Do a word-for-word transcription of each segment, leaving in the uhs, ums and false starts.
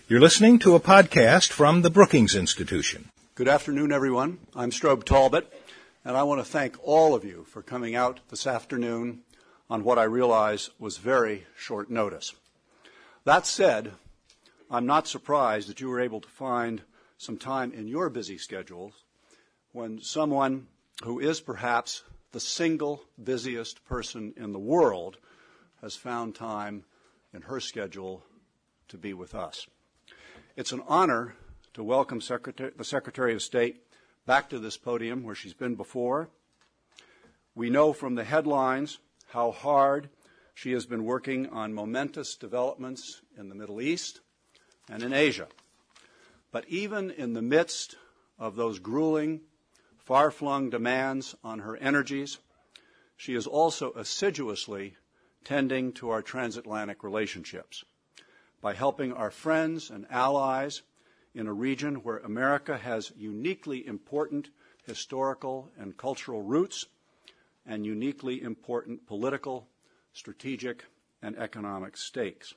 You're listening to a podcast from the Brookings Institution. Good afternoon, everyone. I'm Strobe Talbott, and I want to thank all of you for coming out this afternoon on what I realize was very short notice. That said, I'm not surprised that you were able to find some time in your busy schedules when someone who is perhaps the single busiest person in the world has found time in her schedule to be with us. It's an honor to welcome Secretary, the Secretary of State back to this podium where she's been before. We know from the headlines how hard she has been working on momentous developments in the Middle East and in Asia. But even in the midst of those grueling, far-flung demands on her energies, she is also assiduously tending to our transatlantic relationships by helping our friends and allies in a region where America has uniquely important historical and cultural roots and uniquely important political, strategic, and economic stakes.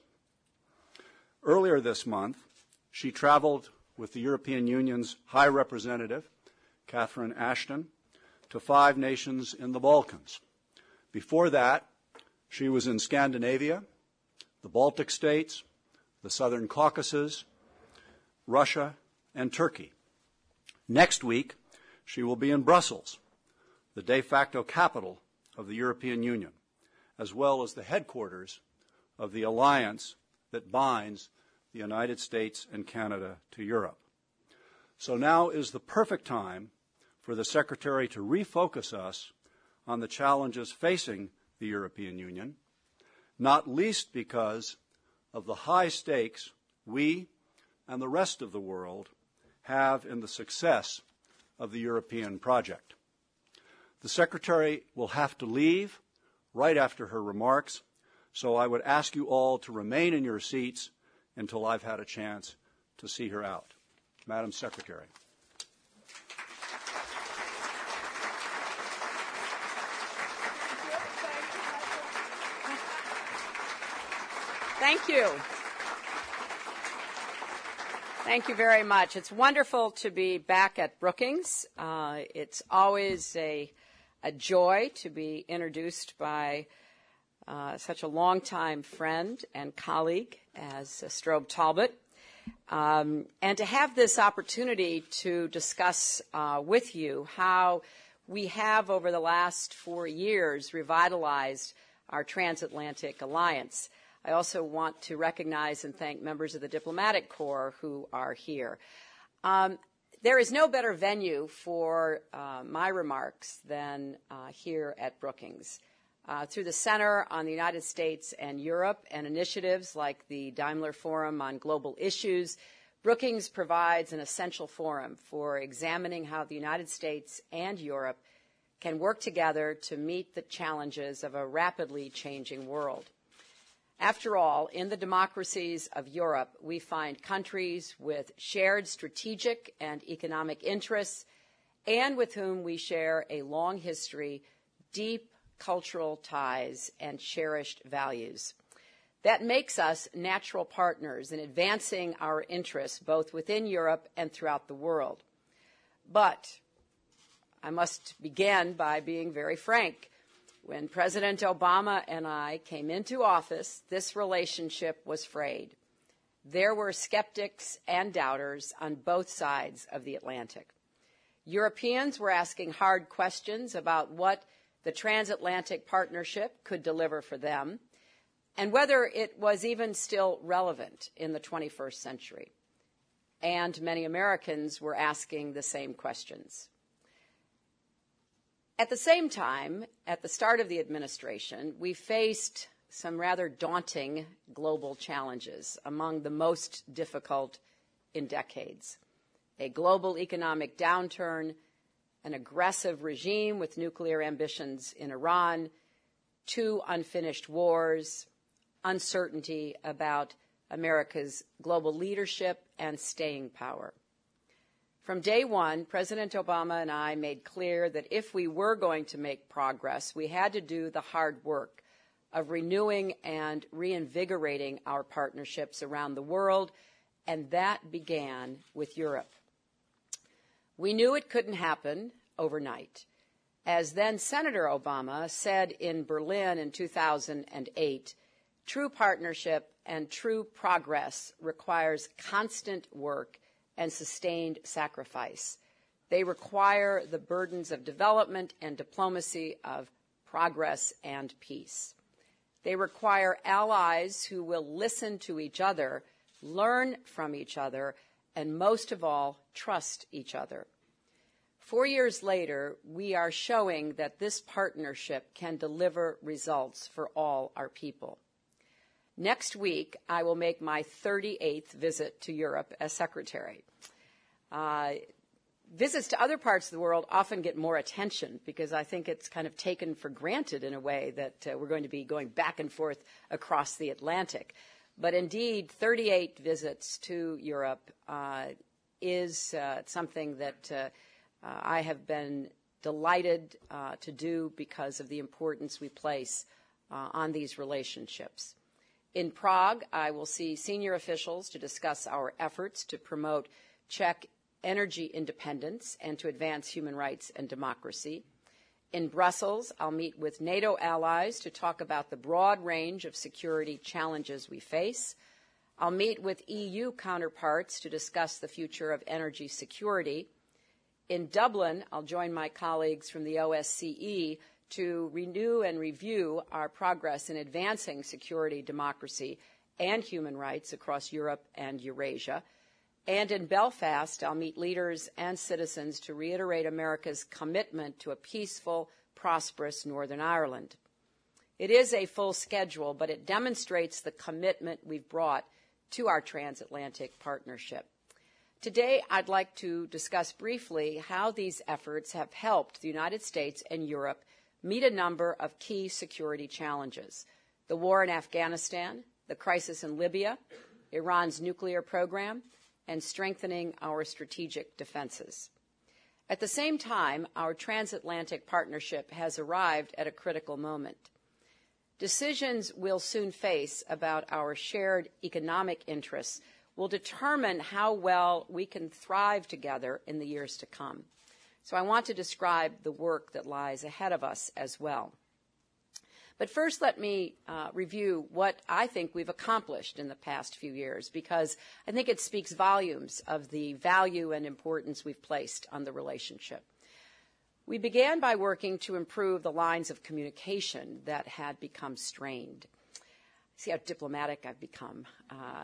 Earlier this month, she traveled with the European Union's High Representative, Catherine Ashton, to five nations in the Balkans. Before that, she was in Scandinavia, the Baltic states, the Southern Caucasus, Russia, and Turkey. Next week, she will be in Brussels, the de facto capital of the European Union, as well as the headquarters of the alliance that binds the United States and Canada to Europe. So now is the perfect time for the Secretary to refocus us on the challenges facing the European Union, not least because of the high stakes we and the rest of the world have in the success of the European project. The Secretary will have to leave right after her remarks, so I would ask you all to remain in your seats until I've had a chance to see her out. Madam Secretary. Thank you. Thank you very much. It's wonderful to be back at Brookings. Uh, it's always a, a joy to be introduced by uh, such a longtime friend and colleague as uh, Strobe Talbott, um, and to have this opportunity to discuss uh, with you how we have, over the last four years, revitalized our transatlantic alliance. I also want to recognize and thank members of the Diplomatic Corps who are here. Um, there is no better venue for uh, my remarks than uh, here at Brookings. Uh, through the Center on the United States and Europe and initiatives like the Daimler Forum on Global Issues, Brookings provides an essential forum for examining how the United States and Europe can work together to meet the challenges of a rapidly changing world. After all, in the democracies of Europe, we find countries with shared strategic and economic interests and with whom we share a long history, deep cultural ties, and cherished values. That makes us natural partners in advancing our interests both within Europe and throughout the world. But I must begin by being very frank. When President Obama and I came into office, this relationship was frayed. There were skeptics and doubters on both sides of the Atlantic. Europeans were asking hard questions about what the transatlantic partnership could deliver for them and whether it was even still relevant in the twenty-first century. And many Americans were asking the same questions. At the same time, at the start of the administration, we faced some rather daunting global challenges, among the most difficult in decades. A global economic downturn, an aggressive regime with nuclear ambitions in Iran, two unfinished wars, uncertainty about America's global leadership and staying power. From day one, President Obama and I made clear that if we were going to make progress, we had to do the hard work of renewing and reinvigorating our partnerships around the world and that began with Europe. We knew it couldn't happen overnight. As then Senator Obama said in Berlin in two thousand eight, true partnership and true progress requires constant work and sustained sacrifice. They require the burdens of development and diplomacy, of progress and peace. They require allies who will listen to each other, learn from each other, and most of all, trust each other. Four years later, we are showing that this partnership can deliver results for all our people. Next week, I will make my thirty-eighth visit to Europe as Secretary. Uh, visits to other parts of the world often get more attention because I think it's kind of taken for granted in a way that uh, we're going to be going back and forth across the Atlantic. But indeed, thirty-eight visits to Europe uh, is uh, something that uh, uh, I have been delighted uh, to do because of the importance we place uh, on these relationships. In Prague, I will see senior officials to discuss our efforts to promote Czech energy independence and to advance human rights and democracy. In Brussels, I'll meet with NATO allies to talk about the broad range of security challenges we face. I'll meet with E U counterparts to discuss the future of energy security. In Dublin, I'll join my colleagues from the O S C E to renew and review our progress in advancing security, democracy, and human rights across Europe and Eurasia. And in Belfast, I'll meet leaders and citizens to reiterate America's commitment to a peaceful, prosperous Northern Ireland. It is a full schedule, but it demonstrates the commitment we've brought to our transatlantic partnership. Today, I'd like to discuss briefly how these efforts have helped the United States and Europe meet a number of key security challenges: the war in Afghanistan, the crisis in Libya, Iran's nuclear program, and strengthening our strategic defenses. At the same time, our transatlantic partnership has arrived at a critical moment. Decisions we'll soon face about our shared economic interests will determine how well we can thrive together in the years to come. So I want to describe the work that lies ahead of us as well. But first, let me uh, review what I think we've accomplished in the past few years, because I think it speaks volumes of the value and importance we've placed on the relationship. We began by working to improve the lines of communication that had become strained. See how diplomatic I've become. Uh,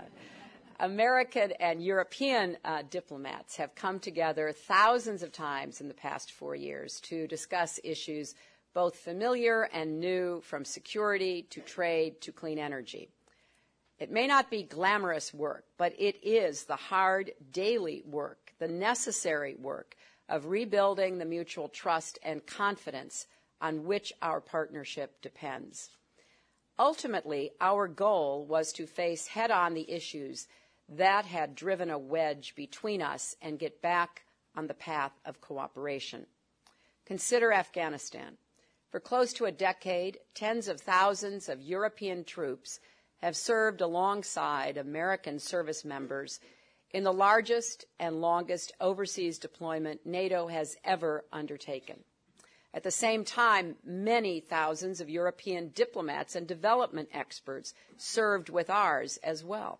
American and European uh, diplomats have come together thousands of times in the past four years to discuss issues both familiar and new, from security to trade to clean energy. It may not be glamorous work, but it is the hard daily work, the necessary work of rebuilding the mutual trust and confidence on which our partnership depends. Ultimately, our goal was to face head-on the issues that had driven a wedge between us and get back on the path of cooperation. Consider Afghanistan. For close to a decade, tens of thousands of European troops have served alongside American service members in the largest and longest overseas deployment NATO has ever undertaken. At the same time, many thousands of European diplomats and development experts served with ours as well.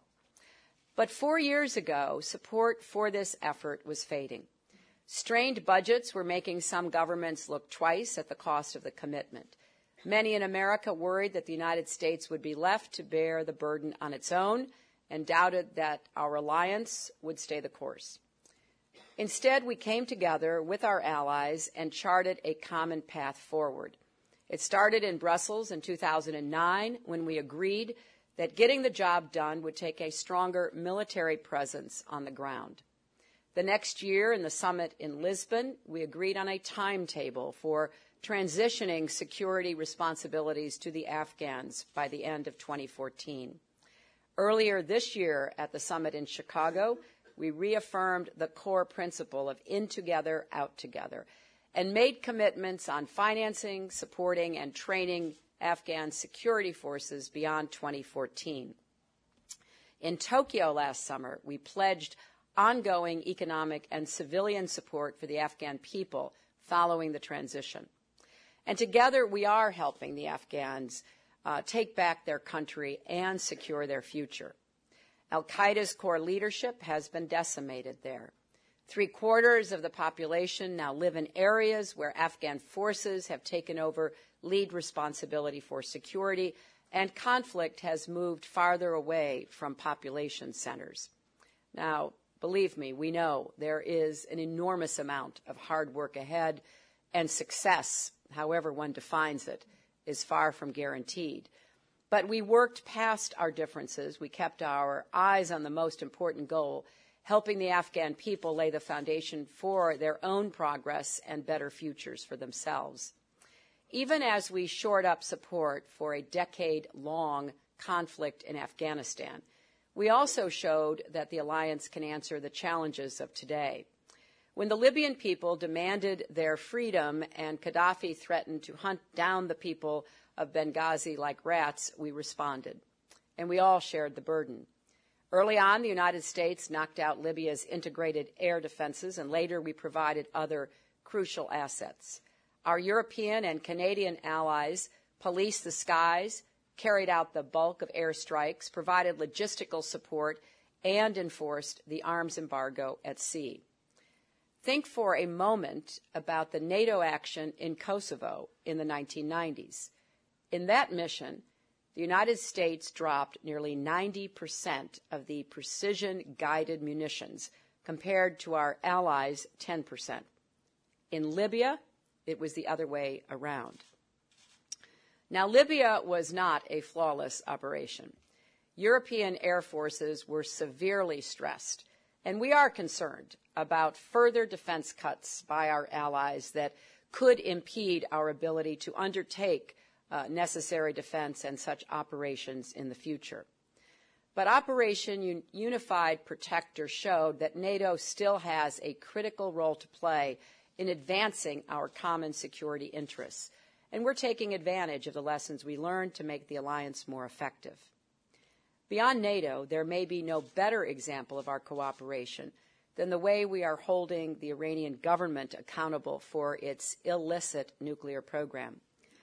But four years ago, support for this effort was fading. Strained budgets were making some governments look twice at the cost of the commitment. Many in America worried that the United States would be left to bear the burden on its own and doubted that our alliance would stay the course. Instead, we came together with our allies and charted a common path forward. It started in Brussels in two thousand nine when we agreed that getting the job done would take a stronger military presence on the ground. The next year, in the summit in Lisbon, we agreed on a timetable for transitioning security responsibilities to the Afghans by the end of twenty fourteen. Earlier this year, at the summit in Chicago, we reaffirmed the core principle of in together, out together, and made commitments on financing, supporting, and training Afghan security forces beyond twenty fourteen. In Tokyo last summer, we pledged ongoing economic and civilian support for the Afghan people following the transition. And together we are helping the Afghans uh, take back their country and secure their future. Al-Qaeda's core leadership has been decimated there. Three quarters of the population now live in areas where Afghan forces have taken over lead responsibility for security, and conflict has moved farther away from population centers. Now, believe me, we know there is an enormous amount of hard work ahead, and success, however one defines it, is far from guaranteed. But we worked past our differences. We kept our eyes on the most important goal, helping the Afghan people lay the foundation for their own progress and better futures for themselves. Even as we shored up support for a decade-long conflict in Afghanistan, we also showed that the alliance can answer the challenges of today. When the Libyan people demanded their freedom and Gaddafi threatened to hunt down the people of Benghazi like rats, we responded, and we all shared the burden. Early on, the United States knocked out Libya's integrated air defenses, and later we provided other crucial assets. Our European and Canadian allies policed the skies, carried out the bulk of airstrikes, provided logistical support, and enforced the arms embargo at sea. Think for a moment about the NATO action in Kosovo in the nineteen nineties. In that mission, the United States dropped nearly ninety percent of the precision-guided munitions compared to our allies' ten percent. In Libya, it was the other way around. Now, Libya was not a flawless operation. European air forces were severely stressed, and we are concerned about further defense cuts by our allies that could impede our ability to undertake uh, necessary defense and such operations in the future. But Operation Un- Unified Protector showed that NATO still has a critical role to play in advancing our common security interests, and we're taking advantage of the lessons we learned to make the alliance more effective. Beyond NATO, there may be no better example of our cooperation than the way we are holding the Iranian government accountable for its illicit nuclear program.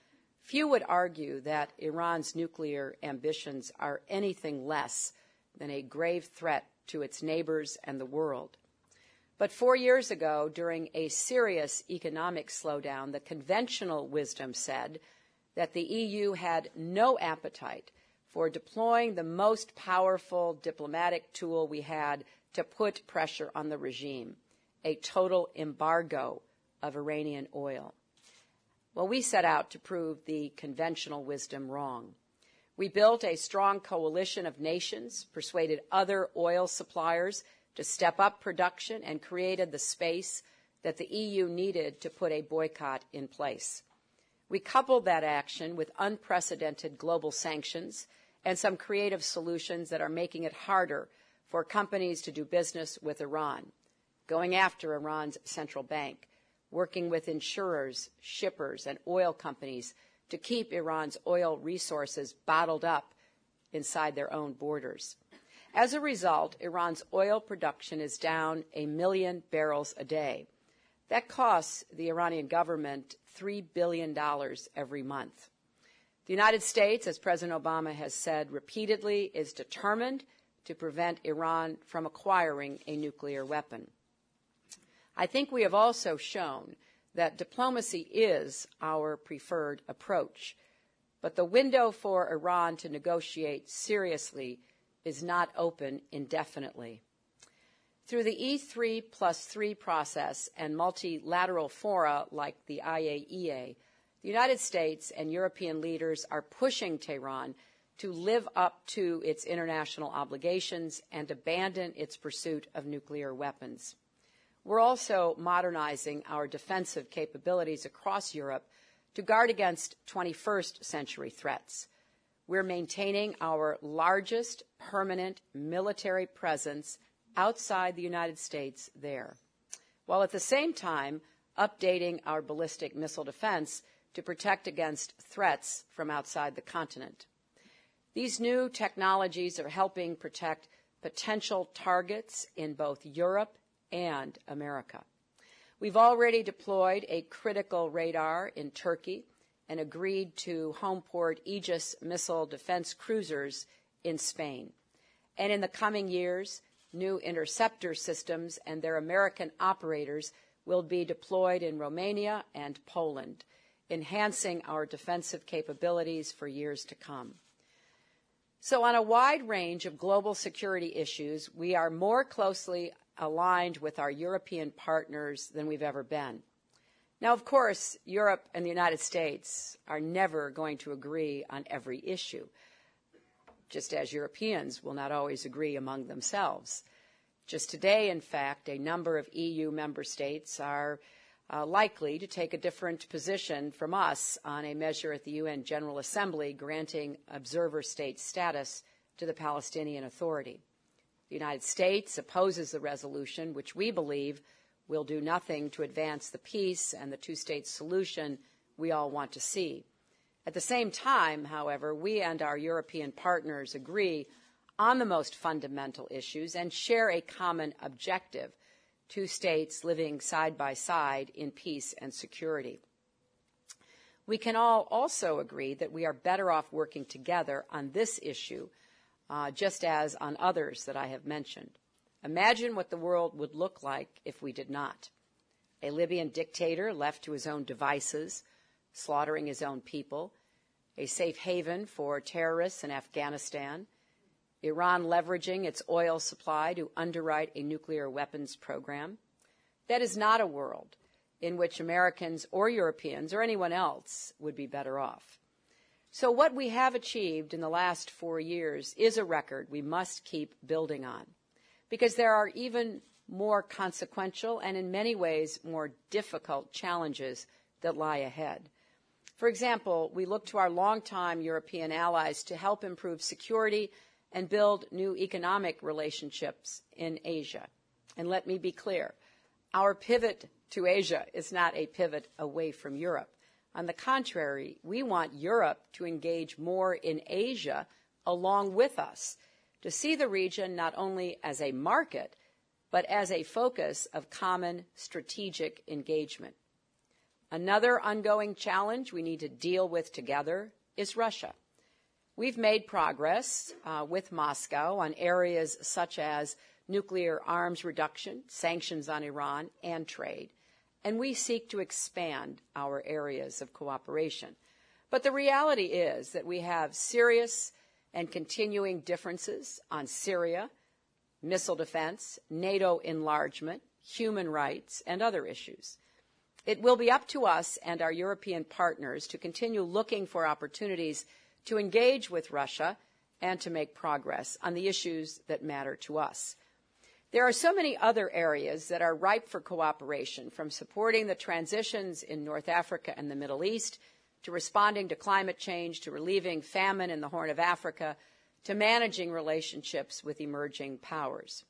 Few would argue that Iran's nuclear ambitions are anything less than a grave threat to its neighbors and the world. But four years ago, during a serious economic slowdown, the conventional wisdom said that the E U had no appetite for deploying the most powerful diplomatic tool we had to put pressure on the regime, a total embargo of Iranian oil. Well, we set out to prove the conventional wisdom wrong. We built a strong coalition of nations, persuaded other oil suppliers to step up production, and created the space that the E U needed to put a boycott in place. We coupled that action with unprecedented global sanctions and some creative solutions that are making it harder for companies to do business with Iran, going after Iran's central bank, working with insurers, shippers, and oil companies to keep Iran's oil resources bottled up inside their own borders. As a result, Iran's oil production is down a million barrels a day. That costs the Iranian government three billion dollars every month. The United States, as President Obama has said repeatedly, is determined to prevent Iran from acquiring a nuclear weapon. I think we have also shown that diplomacy is our preferred approach, but the window for Iran to negotiate seriously is not open indefinitely. Through the E three plus three process and multilateral fora like the I A E A, the United States and European leaders are pushing Tehran to live up to its international obligations and abandon its pursuit of nuclear weapons. We're also modernizing our defensive capabilities across Europe to guard against twenty-first century threats. We're maintaining our largest permanent military presence outside the United States there, while at the same time updating our ballistic missile defense to protect against threats from outside the continent. These new technologies are helping protect potential targets in both Europe and America. We've already deployed a critical radar in Turkey and agreed to homeport Aegis missile defense cruisers in Spain. And in the coming years, new interceptor systems and their American operators will be deployed in Romania and Poland, enhancing our defensive capabilities for years to come. So on a wide range of global security issues, we are more closely aligned with our European partners than we've ever been. Now, of course, Europe and the United States are never going to agree on every issue, just as Europeans will not always agree among themselves. Just today, in fact, a number of E U member states are uh, likely to take a different position from us on a measure at the U N General Assembly granting observer state status to the Palestinian Authority. The United States opposes the resolution, which we believe will do nothing to advance the peace and the two-state solution we all want to see. At the same time, however, we and our European partners agree on the most fundamental issues and share a common objective, two states living side by side in peace and security. We can all also agree that we are better off working together on this issue, uh, just as on others that I have mentioned. Imagine what the world would look like if we did not. A Libyan dictator left to his own devices, slaughtering his own people, a safe haven for terrorists in Afghanistan, Iran leveraging its oil supply to underwrite a nuclear weapons program. That is not a world in which Americans or Europeans or anyone else would be better off. So what we have achieved in the last four years is a record we must keep building on, because there are even more consequential and in many ways more difficult challenges that lie ahead. For example, we look to our longtime European allies to help improve security and build new economic relationships in Asia. And let me be clear, our pivot to Asia is not a pivot away from Europe. On the contrary, we want Europe to engage more in Asia along with us, to see the region not only as a market, but as a focus of common strategic engagement. Another ongoing challenge we need to deal with together is Russia. We've made progress uh, with Moscow on areas such as nuclear arms reduction, sanctions on Iran, and trade, and we seek to expand our areas of cooperation. But the reality is that we have serious and continuing differences on Syria, missile defense, NATO enlargement, human rights, and other issues. It will be up to us and our European partners to continue looking for opportunities to engage with Russia and to make progress on the issues that matter to us. There are so many other areas that are ripe for cooperation, from supporting the transitions in North Africa and the Middle East, to responding to climate change, to relieving famine in the Horn of Africa, to managing relationships with emerging powers.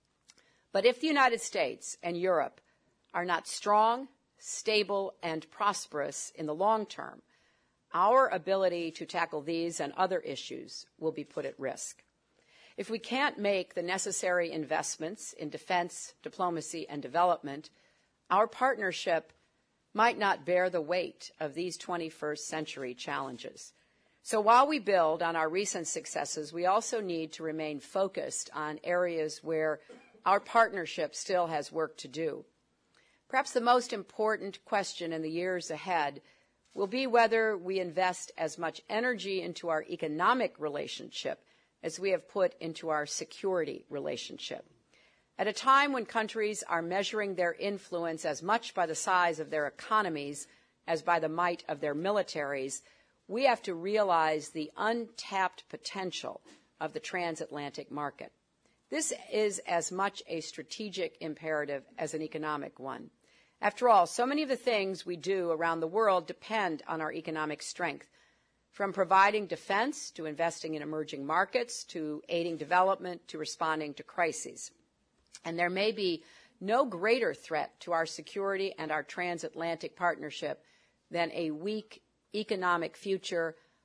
But if the United States and Europe are not strong, stable, and prosperous in the long term, our ability to tackle these and other issues will be put at risk. If we can't make the necessary investments in defense, diplomacy, and development, our partnership might not bear the weight of these twenty-first century challenges. So while we build on our recent successes, we also need to remain focused on areas where our partnership still has work to do. Perhaps the most important question in the years ahead will be whether we invest as much energy into our economic relationship as we have put into our security relationship. At a time when countries are measuring their influence as much by the size of their economies as by the might of their militaries, we have to realize the untapped potential of the transatlantic market. This is as much a strategic imperative as an economic one. After all, so many of the things we do around the world depend on our economic strength, from providing defense to investing in emerging markets to aiding development to responding to crises. And there may be no greater threat to our security and our transatlantic partnership than a weak economic future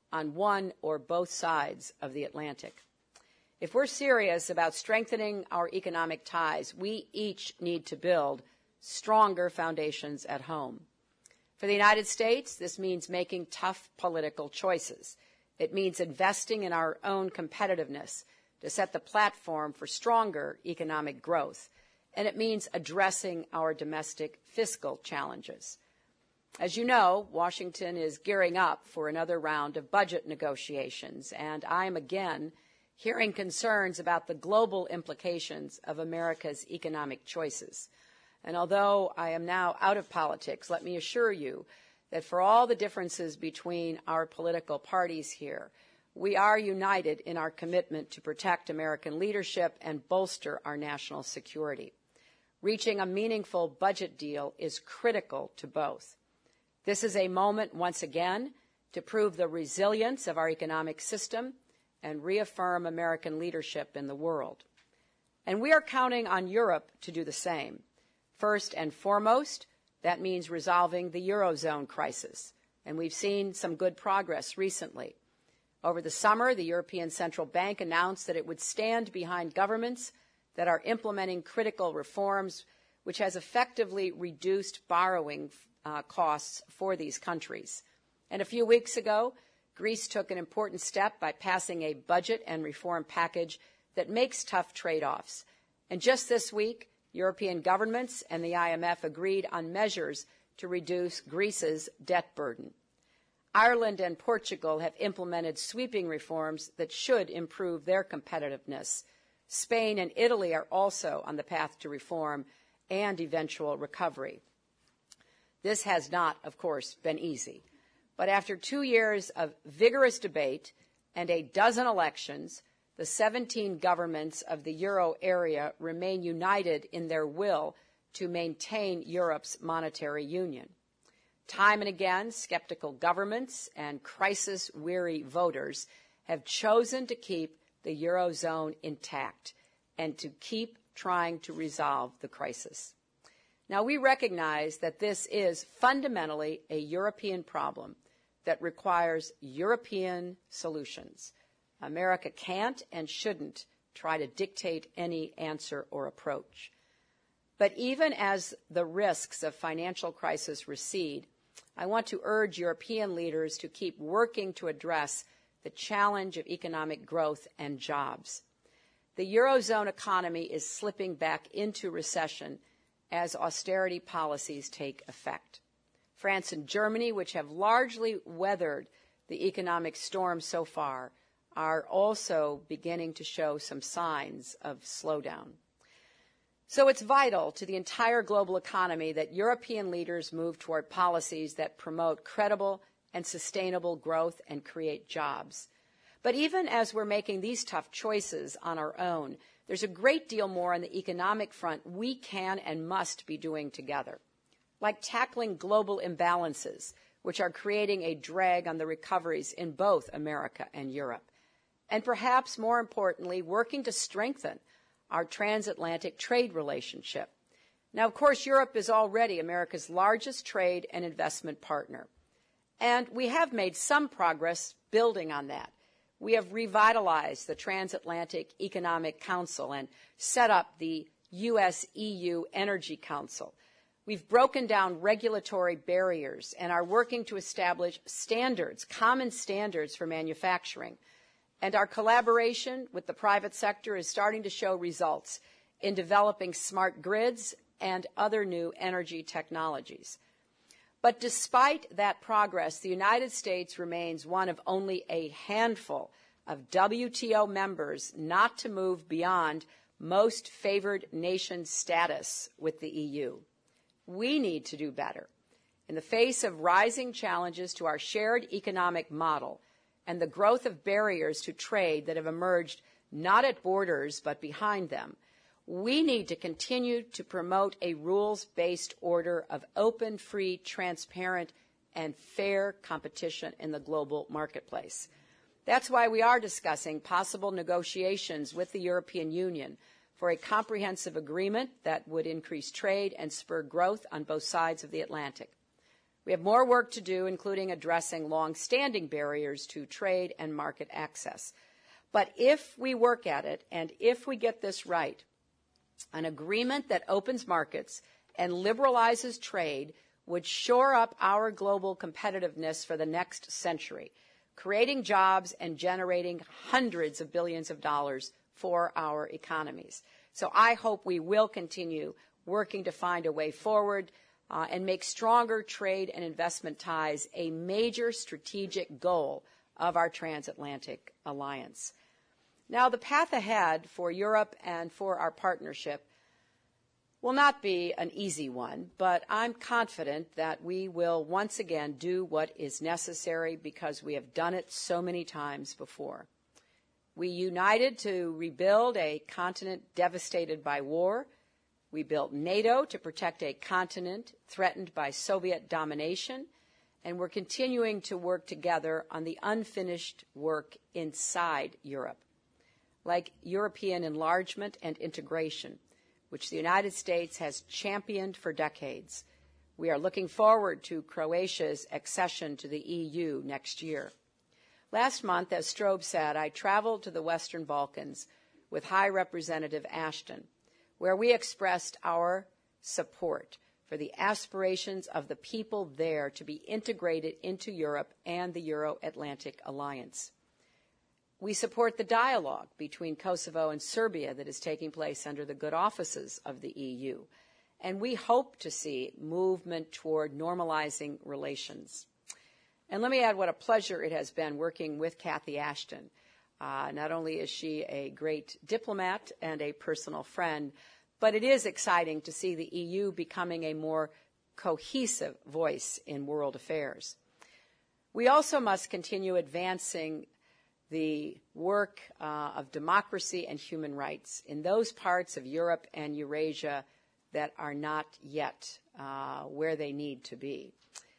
on one or both sides of the Atlantic. If we're serious about strengthening our economic ties, we each need to build stronger foundations at home. For the United States, this means making tough political choices. It means investing in our own competitiveness to set the platform for stronger economic growth. And it means addressing our domestic fiscal challenges. As you know, Washington is gearing up for another round of budget negotiations, and I am again hearing concerns about the global implications of America's economic choices. And although I am now out of politics, let me assure you that for all the differences between our political parties here, we are united in our commitment to protect American leadership and bolster our national security. Reaching a meaningful budget deal is critical to both. This is a moment, once again, to prove the resilience of our economic system and reaffirm American leadership in the world. And we are counting on Europe to do the same. First and foremost, that means resolving the Eurozone crisis, and we've seen some good progress recently. Over the summer, the European Central Bank announced that it would stand behind governments that are implementing critical reforms, which has effectively reduced borrowing uh, costs for these countries. And a few weeks ago, Greece took an important step by passing a budget and reform package that makes tough trade-offs. And just this week, European governments and the I M F agreed on measures to reduce Greece's debt burden. Ireland and Portugal have implemented sweeping reforms that should improve their competitiveness. Spain and Italy are also on the path to reform and eventual recovery. This has not, of course, been easy. But after two years of vigorous debate and a dozen elections, the seventeen governments of the euro area remain united in their will to maintain Europe's monetary union. Time and again, skeptical governments and crisis-weary voters have chosen to keep the Eurozone intact and to keep trying to resolve the crisis. Now, we recognize that this is fundamentally a European problem that requires European solutions. America can't and shouldn't try to dictate any answer or approach. But even as the risks of financial crisis recede, I want to urge European leaders to keep working to address the challenge of economic growth and jobs. The Eurozone economy is slipping back into recession as austerity policies take effect. France and Germany, which have largely weathered the economic storm so far, are also beginning to show some signs of slowdown. So it's vital to the entire global economy that European leaders move toward policies that promote credible and sustainable growth and create jobs. But even as we're making these tough choices on our own, there's a great deal more on the economic front we can and must be doing together, like tackling global imbalances, which are creating a drag on the recoveries in both America and Europe. And perhaps more importantly, working to strengthen our transatlantic trade relationship. Now, of course, Europe is already America's largest trade and investment partner. And we have made some progress building on that. We have revitalized the Transatlantic Economic Council and set up the U S E U Energy Council. We've broken down regulatory barriers and are working to establish standards, common standards for manufacturing. And our collaboration with the private sector is starting to show results in developing smart grids and other new energy technologies. But despite that progress, the United States remains one of only a handful of W T O members not to move beyond most favored nation status with the E U. We need to do better. In the face of rising challenges to our shared economic model and the growth of barriers to trade that have emerged not at borders but behind them, we need to continue to promote a rules-based order of open, free, transparent, and fair competition in the global marketplace. That's why we are discussing possible negotiations with the European Union for a comprehensive agreement that would increase trade and spur growth on both sides of the Atlantic. We have more work to do, including addressing long-standing barriers to trade and market access. But if we work at it, and if we get this right, an agreement that opens markets and liberalizes trade would shore up our global competitiveness for the next century, creating jobs and generating hundreds of billions of dollars for our economies. So I hope we will continue working to find a way forward uh, and make stronger trade and investment ties a major strategic goal of our transatlantic alliance. Now, the path ahead for Europe and for our partnership will not be an easy one, but I'm confident that we will once again do what is necessary because we have done it so many times before. We united to rebuild a continent devastated by war. We built NATO to protect a continent threatened by Soviet domination, and we're continuing to work together on the unfinished work inside Europe, like European enlargement and integration, which the United States has championed for decades. We are looking forward to Croatia's accession to the E U next year. Last month, as Strobe said, I traveled to the Western Balkans with High Representative Ashton, where we expressed our support for the aspirations of the people there to be integrated into Europe and the Euro-Atlantic Alliance. We support the dialogue between Kosovo and Serbia that is taking place under the good offices of the E U, and we hope to see movement toward normalizing relations. And let me add what a pleasure it has been working with Cathy Ashton. Uh, not only is she a great diplomat and a personal friend, but it is exciting to see the E U becoming a more cohesive voice in world affairs. We also must continue advancing the work uh, of democracy and human rights in those parts of Europe and Eurasia that are not yet uh, where they need to be.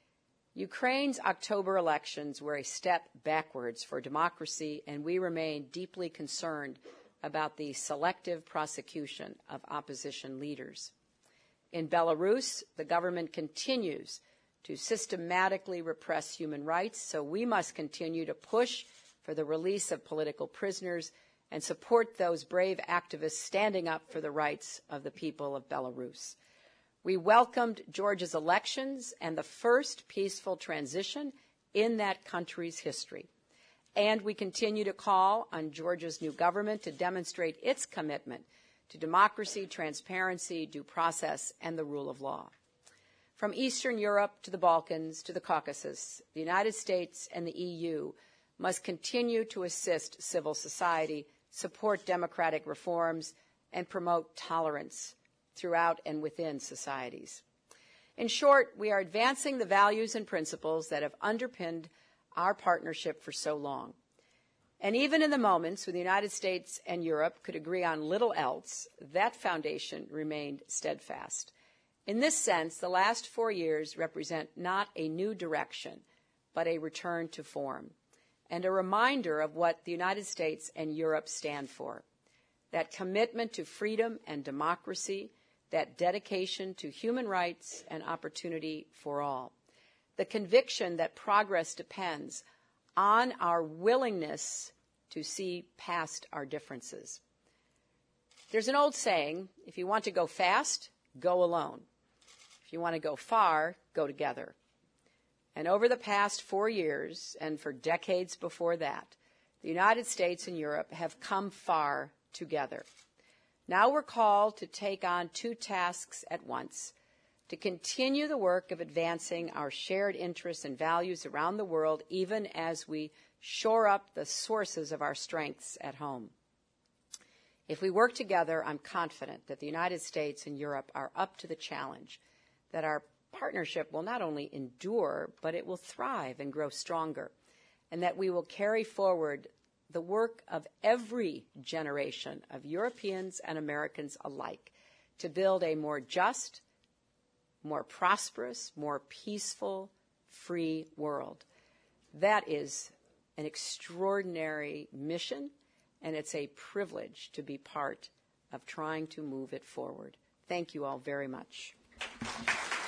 Ukraine's October elections were a step backwards for democracy, and we remain deeply concerned about the selective prosecution of opposition leaders. In Belarus, the government continues to systematically repress human rights, so we must continue to push for the release of political prisoners and support those brave activists standing up for the rights of the people of Belarus. We welcomed Georgia's elections and the first peaceful transition in that country's history. And we continue to call on Georgia's new government to demonstrate its commitment to democracy, transparency, due process, and the rule of law. From Eastern Europe to the Balkans to the Caucasus, the United States and the E U must continue to assist civil society, support democratic reforms, and promote tolerance throughout and within societies. In short, we are advancing the values and principles that have underpinned our partnership for so long. And even in the moments when the United States and Europe could agree on little else, that foundation remained steadfast. In this sense, the last four years represent not a new direction, but a return to form, and a reminder of what the United States and Europe stand for, that commitment to freedom and democracy, that dedication to human rights and opportunity for all, the conviction that progress depends on our willingness to see past our differences. There's an old saying, if you want to go fast, go alone. If you want to go far, go together. And over the past four years, and for decades before that, the United States and Europe have come far together. Now we're called to take on two tasks at once: to continue the work of advancing our shared interests and values around the world, even as we shore up the sources of our strengths at home. If we work together, I'm confident that the United States and Europe are up to the challenge, that our partnership will not only endure, but it will thrive and grow stronger, and that we will carry forward the work of every generation of Europeans and Americans alike to build a more just, more prosperous, more peaceful, free world. That is an extraordinary mission, and it's a privilege to be part of trying to move it forward. Thank you all very much.